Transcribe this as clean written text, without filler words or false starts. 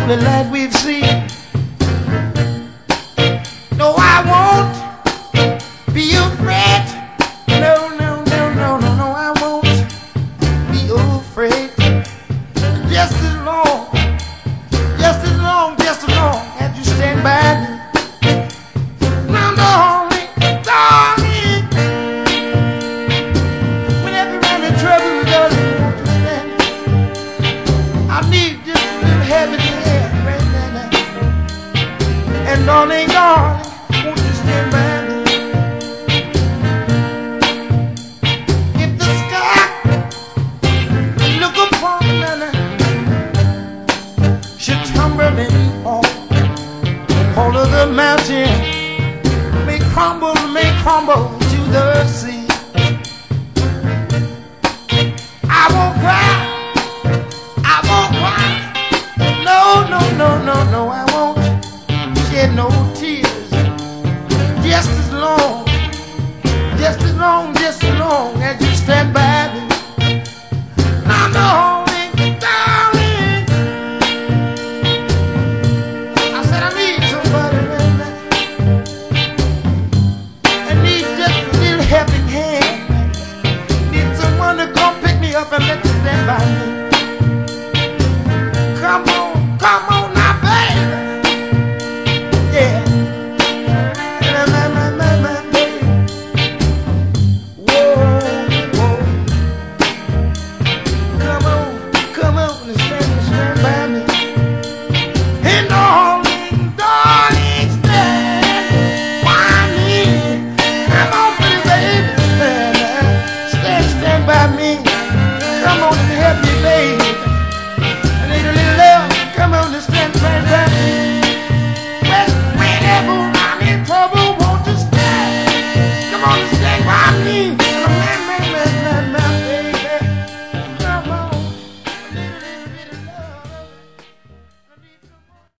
ugly light we've seen. No, I won't be afraid. No, no, no, no, no, no, I won't be afraid. Just as long, just as long, just as long as you stand by me. Now, darling, darling, whenever you're in trouble, darling, won't you stand? I need just a little heavy hand right now. And darling, darling, won't you stand by me? If the sky look upon me should tumble and fall, all of the mountain may crumble to the sea.